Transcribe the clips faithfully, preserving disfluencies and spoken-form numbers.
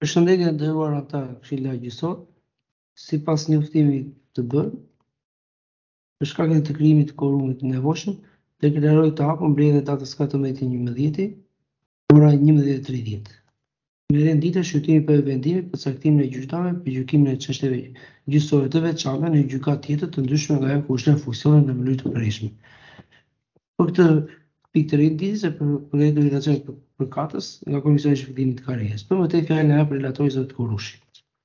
Përshëndetje të nderuar ata Këshilla Gjyqësor, sipas njoftimit të bërë, për shkak të krijimit të korumit të nevojshëm, deklaroj të hapur mbledhja datës katërmbëdhjetë njëmbëdhjetë, ora njëmbëdhjetë e tridhjetë. Me renditje shqyrtimi për vendimin për caktimin e gjyqtarëve për gjykimin e çështjeve gjyqësore të veçanta në gjykatë tjetër të ndryshme nga ajo ku ushtron funksionin në mënyrë të përhershme. Për këtë pikë të renditjes e përgjigjet relacionit për përkatës nga Komisioni i Shpëtimit të Karrierës. Për më tej fjalën e hap relatorit zot Kurushi.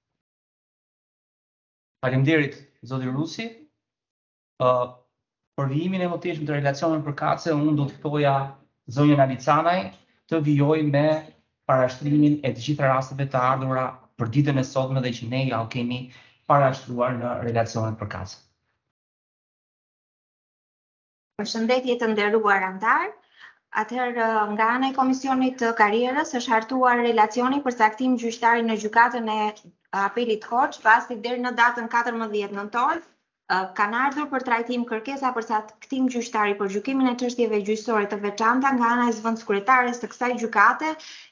Faleminderit zoti Rusi. Ë uh, për vijimin e mëtejshëm të relacionit përkatëse, unë do të ftoja zonjën Alicanaj të vijoj me parashtrimin e të gjitha rasteve të ardhura për ditën e sotme dhe që ne ja u kemi parashtruar në relacionet përkatëse. Përshëndetje të nderuar antar. Atëherë nga ana e Komisionit të Karrierës është hartuar relacioni për caktim gjyqtari në gjykatën e apelit Korç, pasi deri në datën katërmbëdhjetë nëntor kanë ardhur për trajtim kërkesa për caktim gjyqtari për gjykimin e çështjeve gjyqësore të veçanta nga ana e zëvendëskuritares të kësaj gjykate.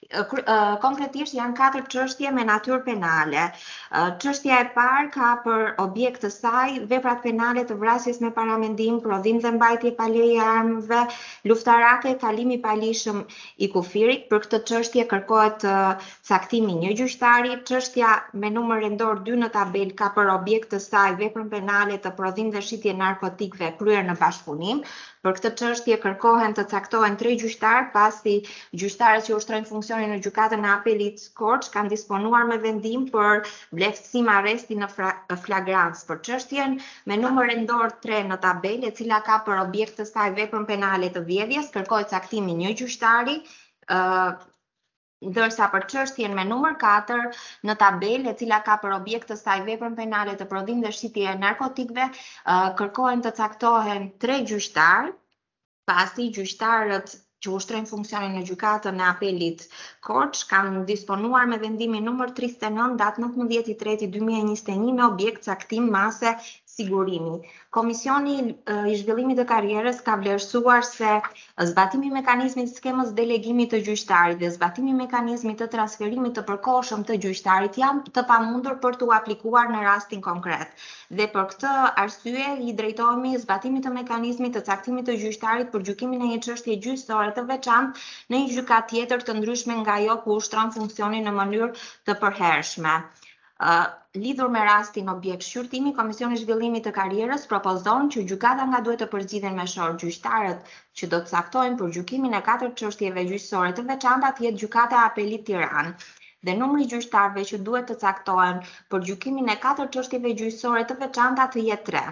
Konkretisht janë katër çështje me natyrë penale. Çështja e parë ka për objekt të saj veprat penale të vrasjes me paramendim, prodhim dhe mbajtje pa leje e armëve luftarake, kalimi pa lishëm i kufirit. Për këtë çështje kërkohet caktimi një gjyqtari. Çështja me numër rendor dy në tabel ka për objekt të saj veprën penale të prodhim dhe shitje narkotikëve kryer në bashkëpunim. Për këtë çështje kërkohen të caktohen tre gjyqtarë, pasi gjyqtarët që ushtrojnë funksionin në gjykatën e apelit Korç kanë disponuar me vendim për vleftësim arresti në flagrancë. Për çështjen me numër rendor tre në tabel, e cila ka për objekt të saj veprën penale të vjedhjes, kërkohet caktimi një gjyqtari. Uh, Ndërsa për çështjen me numër katër në tabel, e cila ka për objekt të saj veprën penale të prodhim dhe shitje e narkotikëve, kërkohen të caktohen tre gjyqtarë, pasi gjyqtarët që ushtrojnë funksionin në gjykatën e apelit Korç kanë disponuar me vendimin numër tridhjetë e nëntë datë nëntëmbëdhjetë i treti dy mijë e njëzet e një me objekt caktim mase sigurimi. Komisioni i zhvillimit të karrierës ka vlerësuar se zbatimi i mekanizmit të skemës delegimit të gjyqtarit dhe zbatimi i mekanizmit të transferimit të përkohshëm të gjyqtarit janë të pamundur për t'u aplikuar në rastin konkret. Dhe për këtë arsye i drejtohemi zbatimit të mekanizmit të caktimit të gjyqtarit për gjykimin e një çështje gjyqësore të veçantë në një gjykatë tjetër të ndryshme nga ajo ku ushtron funksionin në mënyrë të përhershme. Uh, lidhur me rastin objekt shqyrtimi, Komisioni i Zhvillimit të Karrierës propozon që gjykata nga duhet të përzgjidhen me shorë gjyqtarët që do të caktohen për gjykimin e katër çështjeve gjyqësore të veçanta të jetë gjykata e apelit Tiranë dhe numri gjyqtarëve që duhet të caktohen për gjykimin e katër çështjeve gjyqësore të veçanta të jetë tre.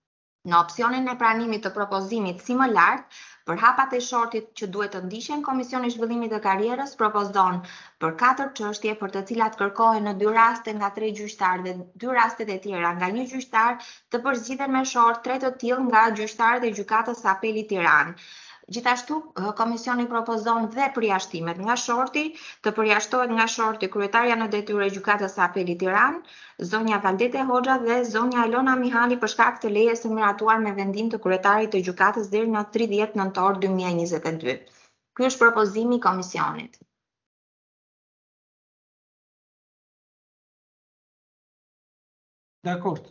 Në opsionin e pranimit të propozimit si më lartë, për hapat e shortit që duhet të ndiqen, Komisioni i Zhvillimit të Karrierës propozon për katër çështje për të cilat kërkohen në dy raste nga tre gjyqtarë dhe dy rastet e tjera nga një gjyqtar të përzgjidhen me short tre të tillë nga gjyqtarët e gjykatës së apelit Tiranë. Gjithashtu, Komisioni propozon dhe përjashtimet nga shorti, të përjashtohet nga shorti kryetaria në detyrë e gjykatës së apelit Tiranë, zonja Valdete Hoxha dhe zonja Elona Mihali për shkak të lejes së miratuar me vendim të kryetarit të gjykatës deri në tridhjetë nëntor dy mijë e njëzet e dy. Ky është propozimi i Komisionit. Dakord.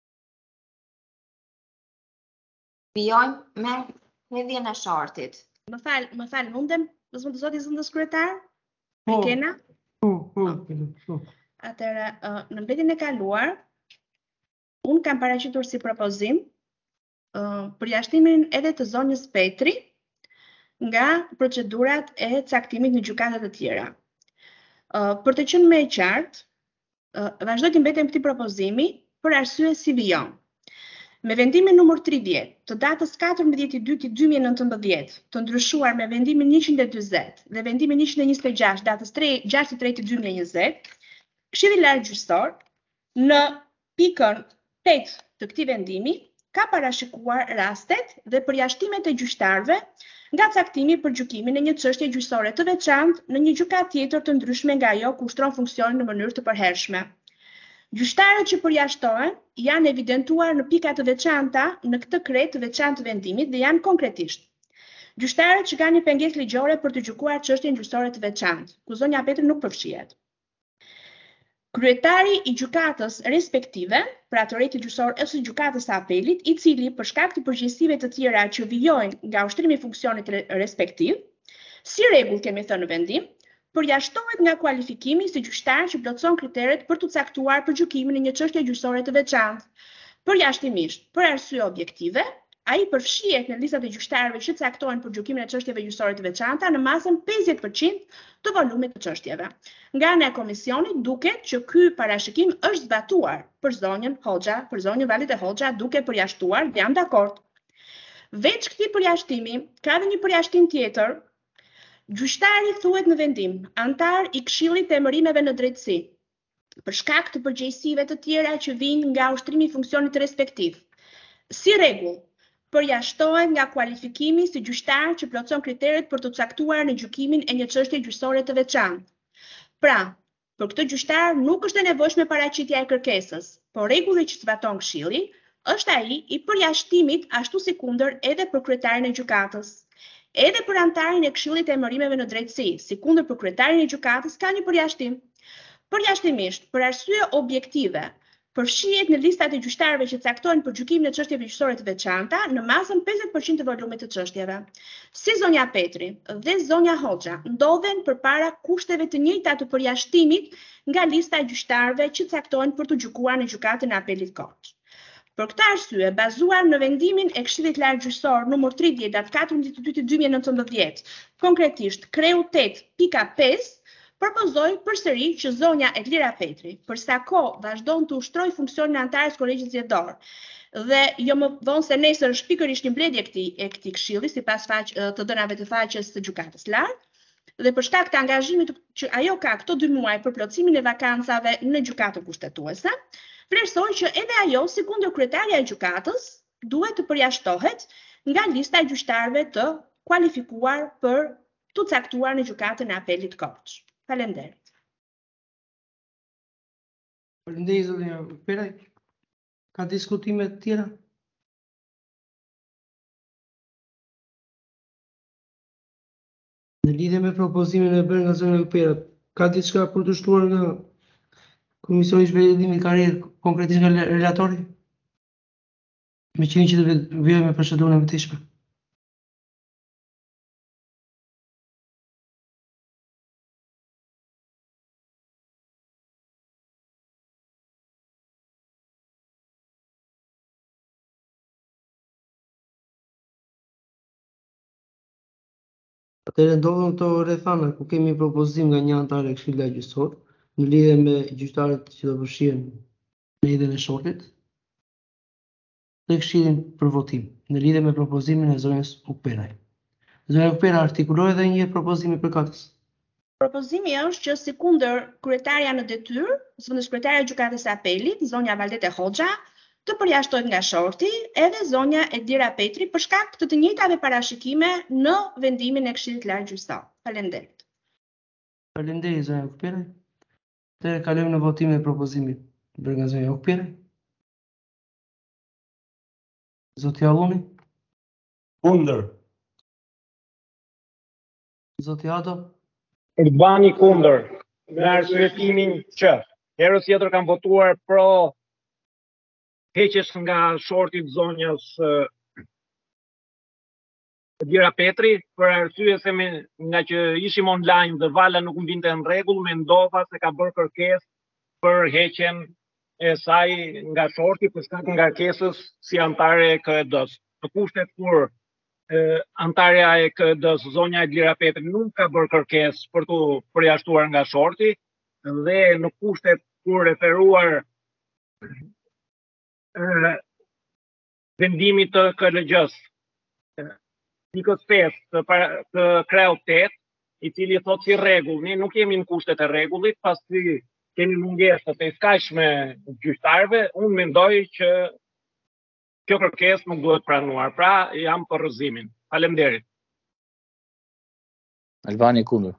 Vijojmë me hedhjen e shortit. Më fal, më fal, mundem, zot zoti zëndës kryetar? Me Po. kena? Po, po, po. Atëra, uh, në mbledhjen e kaluar, unë kam paraqitur si propozim uh, përjashtimin edhe të zonjës Petri nga procedurat e caktimit në gjykatat të tjera. Uh, për të qenë më e qartë, uh, vazhdoj të mbetem këtij propozimi për arsye si vijon. Me vendimin numër tridhjetë të datës katërmbëdhjetë i dytë dy mijë e nëntëmbëdhjetë, të ndryshuar me vendimin njëqind e dyzet dhe vendimin njëqind e njëzet e gjashtë datës gjashtë i treti dy mijë e njëzet, Këshilli Lartgjyqësor në pikën tetë të këtij vendimi ka parashikuar rastet dhe përjashtimet e gjyqtarëve nga caktimi për gjykimin e një çështje gjyqësore të veçantë në një gjykatë tjetër të ndryshme nga ajo ku ushtron funksionin në mënyrë të përhershme. Gjyqtarët që përjashtohen janë evidentuar në pika të veçanta në këtë kret të veçantë të vendimit dhe janë konkretisht. Gjyqtarët që kanë një pengesë ligjore për të gjykuar çështjen gjyqësore të veçantë, ku zonja Petri nuk përfshihet. kryetari i gjykatës respektive, pra të rejtë gjyqësor ose gjykatës së apelit, i cili për shkak të përgjegjësive të tjera që vijojnë nga ushtrimi i funksionit respektiv, si rregull kemi thënë në vendim, përjashtohet nga kualifikimi si gjyqtar që plotëson kriteret për të caktuar për gjykimin e një çështje gjyqësore të veçantë. Përjashtimisht, për arsye objektive, ai përfshihet në listat e gjyqtarëve që caktohen për gjykimin e çështjeve gjyqësore të veçanta në masën pesëdhjetë përqind të volumit të çështjeve. Nga ana e komisionit duket që ky parashikim është zbatuar për zonjën Hoxha, për zonjën Valit e Hoxha duke përjashtuar, jam dakord. Veç këtij përjashtimi, ka edhe një përjashtim tjetër. Gjyqtari thuhet në vendim, antar i Këshillit të Emërimeve në Drejtësi, për shkak të përgjegjësive të tjera që vijnë nga ushtrimi i funksionit respektiv. Si rregull, përjashtohet nga kualifikimi si gjyqtar që plotëson kriteret për të caktuar në gjykimin e një çështje gjyqësore të veçantë. Pra, për këtë gjyqtar nuk është e nevojshme paraqitja e kërkesës, por rregulli që zbaton Këshilli është ai i përjashtimit ashtu si kundër edhe për kryetarin e gjykatës. Edhe për antarin e Këshillit të Emërimeve në Drejtësi, si kundër për kryetarin e gjykatës ka një përjashtim. Përjashtimisht, për arsye objektive, përfshihet në listat e gjyqtarëve që caktohen për gjykimin e çështjeve gjyqësore të veçanta në masën pesëdhjetë përqind të volumit të çështjeve. Si zonja Petri dhe zonja Hoxha ndodhen përpara kushteve të njëjta të përjashtimit nga lista e gjyqtarëve që caktohen për të gjykuar në gjykatën e apelit Korç. Për këtë arsye, bazuar në vendimin e Këshillit Lart Gjyqësor numër tridhjetë datë katërmbëdhjetë dy dy mijë e nëntëmbëdhjetë, konkretisht kreu tetë pika pesë, propozoj përsëri që zonja Edlira Petri, për sa kohë vazhdon të ushtrojë funksionin e antares kolegjit zgjedhor, dhe jo më vonë se nesër është pikërisht një mbledhje e këtij e këtij këshilli sipas faq të dhënave të faqes së gjykatës lart, dhe për shkak të angazhimit që ajo ka këto dy muaj për plotësimin e vakancave në gjykatën kushtetuese, vlerësoj që edhe ajo, si kundër kryetaria e gjykatës, duhet të përjashtohet nga lista e gjyqtarëve të kualifikuar për të caktuar në gjykatën e apelit Korç. Faleminderit. Faleminderit zonja Peraj. Ka diskutime të tjera? Në lidhje me propozimin e bërë nga zonja Peraj, ka diçka për të shtuar nga Komisioni i Zhvillimit Karrierë, konkretisht nga relatori? Me qenë që të vijojmë me procedurën e mëtejshme. Atëherë ndodhen këto rrethana ku kemi propozim nga një antar e Këshillit Lart Gjyqësor në lidhje me gjyqtarët që do përfshihen në idhën e shortit dhe Këshillin për votim në lidhje me propozimin e zonjës Ukperaj. Zonja Ukpera artikuloi edhe një propozim i përkatës. Propozimi është që si kundër kryetaria në detyrë, zëvendës kryetaria e gjykatës së apelit, zonja Valdete Hoxha, të përjashtohet nga shorti edhe zonja Edlira Petri për shkak të të njëjtave parashikime në vendimin e Këshillit Lart Gjyqësor. Faleminderit. Faleminderit zonja Ukpera. Atëherë kalojmë në votimin e propozimit bërë nga zonja Ukpera. Zoti Alluni. Kundër. Zoti Ado. Urbani kundër, me arsyetimin që herës tjetër kam votuar pro heqjes nga shorti të zonjës Edlira Petri, për arsye se me, nga që ishim online dhe vala nuk më vinte në rregull, mendova se ka bërë kërkesë për heqjen e saj nga shorti për shkak nga kërkesës si antare e K E D-s. Në kushtet kur eh, antarja e K E D-s, zonja Edlira Petri, nuk ka bërë kërkesë për të përjashtuar nga shorti, dhe në kushtet kur referuar eh, vendimit të K L G-s, Nikos pesë të, të kreu tetë, i cili thot si rregull, ne nuk jemi në kushtet e rregullit, pasi kemi mungesë të skajshme gjyqtarëve, unë mendoj që kjo kërkesë nuk duhet pranuar. Pra, jam për rrëzimin. Faleminderit. Albani kundër.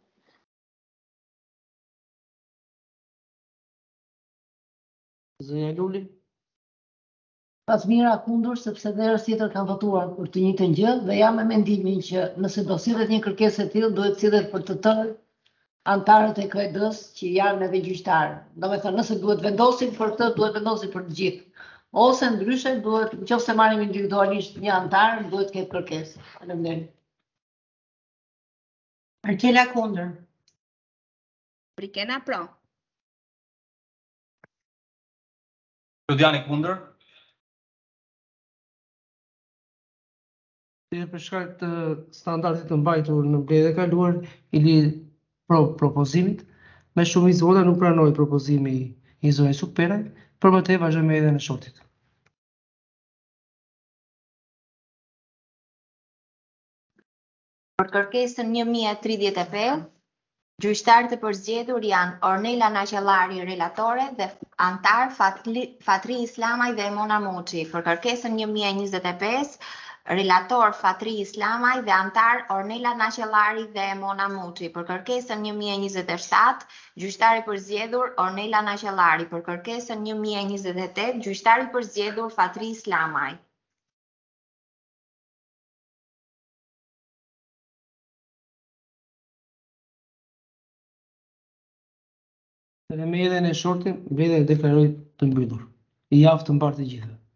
Zonja Luli. Pasmira kundër, sepse dhe herës tjetër kanë votuar për të njëjtën gjë dhe jam me mendimin që nëse do sillet një kërkesë e tillë duhet sillet për të tërë antarët e K E D-s që janë edhe gjyqtarë. Do me thënë, nëse duhet vendosin për këtë, duhet vendosin për të gjithë. Ose ndryshe duhet, nëse marrim individualisht një antar, duhet ketë kërkesë. Faleminderit. Marcela kundër. Brikena pro. Lodiani kundër. Për shkak të standardit të mbajtur në mbledhjen e kaluar, i lidh pro propozimit, me shumicë vota nuk pranoi propozimi i zonës Superaj, përmëtej vazhdojmë edhe në shortit. Për kërkesën një mijë e tridhjetë e pesë, gjyqtarët e përzgjedhur janë Ornela Naqellari, relatore, dhe antar Fatli, Fatri Islamaj dhe Emona Muçi. Për kërkesën një mijë e njëzet e pesë, relator Fatri Islamaj dhe antar Ornela Naqellari dhe Emona Muçi. Për kërkesën një mijë e njëzet e shtatë, gjyqtari i përzgjedhur Ornela Naqellari. Për kërkesën një mijë e njëzet e tetë, gjyqtari i përzgjedhur Fatri Islamaj. Dhe me edhe në shortin, mbledhja e deklaroi të mbyllur. I javë të mbarë të gjithë.